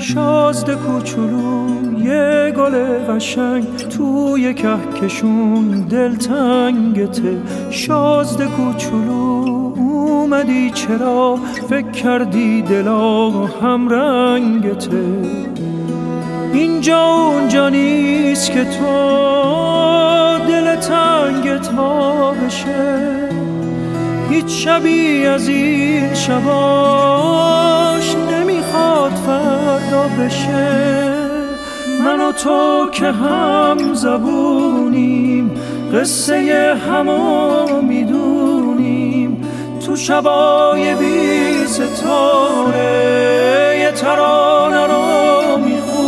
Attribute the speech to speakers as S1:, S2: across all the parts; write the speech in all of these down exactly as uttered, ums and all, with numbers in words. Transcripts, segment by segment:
S1: شازده کوچولو یه گل قشنگ توی کهکشون دلتنگته. شازده کوچولو اومدی چرا فکر کردی دلا هم رنگته. اینجا اونجا نیست که تو دل تنگت ها بشه، هیچ شبی از این شباش نمیخواد فردا بشه. من و تو که هم زبونیم، قصه همو میدونیم، تو شبای بی ستاره یه ترانه رو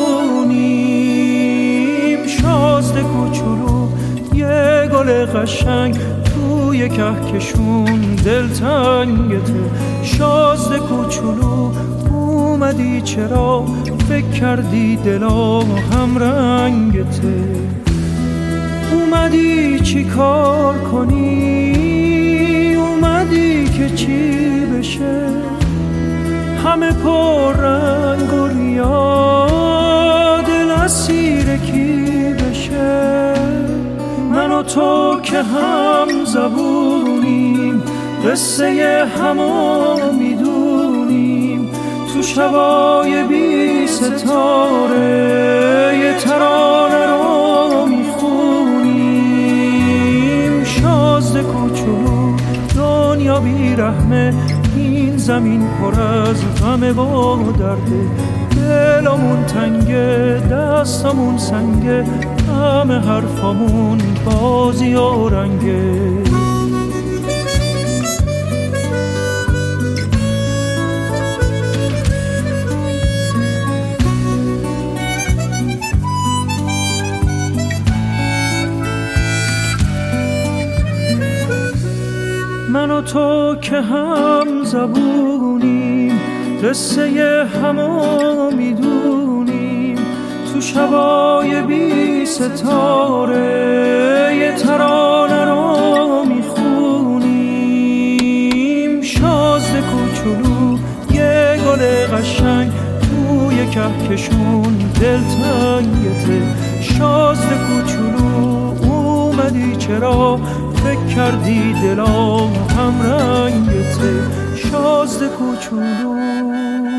S1: میخونیم. شازده کوچولو یه گل قشنگ توی کهکشون دلتنگته. شازده کوچولو اومدی چرا فکر کردی دلا هم رنگته. اومدی چی کار کنی، اومدی که چی بشه، همه پر رنگ و ریا دل اسیر کی بشه. من و تو که هم زبونیم، قصه همو میدونیم، تو شبای بی ستاره یه ترانه رو میخونیم. شازده کوچولو دنیا بی رحمه، این زمین پر از غم و درده. دلمون تنگه دستمون سنگه، همه حرفامون بازی و رنگه. من و تو که هم زبونیم، قصه همو میدونیم، تو شبای بی ستاره یه ترانه رو میخونیم. شازده کوچولو یه گل قشنگ توی کهکشون دلتنگته. شازده کوچولو اومدی چرا فکر کردی دلا هم رنگته. شازده کوچولو